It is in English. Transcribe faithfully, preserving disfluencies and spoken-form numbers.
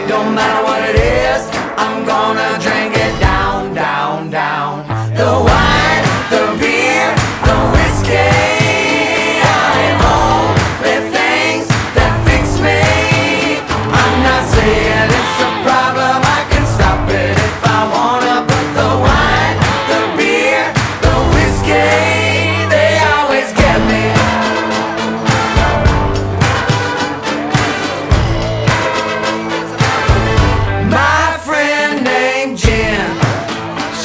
Don't matter what it is, I'm gonna drink